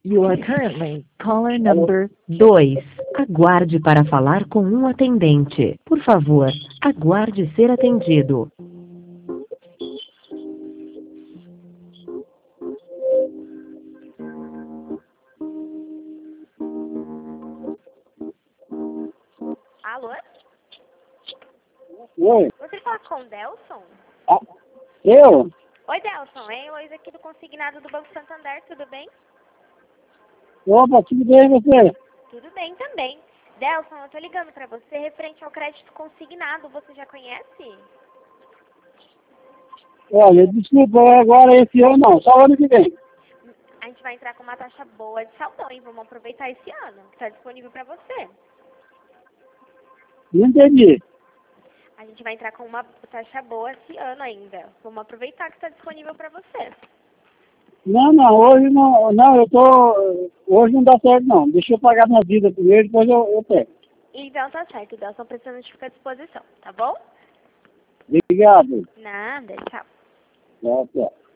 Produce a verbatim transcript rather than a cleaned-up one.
You are currently caller Alô? number dois. Aguarde para falar com um atendente. Por favor, aguarde ser atendido. Alô? Oi. Você fala com o Delson? Ah, eu? Oi, Delson. É Heloísa aqui do Consignado do Banco Santander, tudo bem? Opa, tudo bem você? Tudo bem também. Delson, eu tô ligando pra você referente ao crédito consignado. Você já conhece? Olha, desculpa, agora esse ano não, só ano que vem. A gente vai entrar com uma taxa boa de saldão, hein? Vamos aproveitar esse ano, que tá disponível pra você. Não entendi. A gente vai entrar com uma taxa boa esse ano ainda. Vamos aproveitar que tá disponível pra você. Não, não, hoje não, não, eu tô, hoje não dá certo não. Deixa eu pagar minha vida primeiro, depois eu, eu pego. Então tá certo, Delson. Precisando de ficar à disposição, tá bom? Obrigado. Nada, tchau. Tchau, tchau.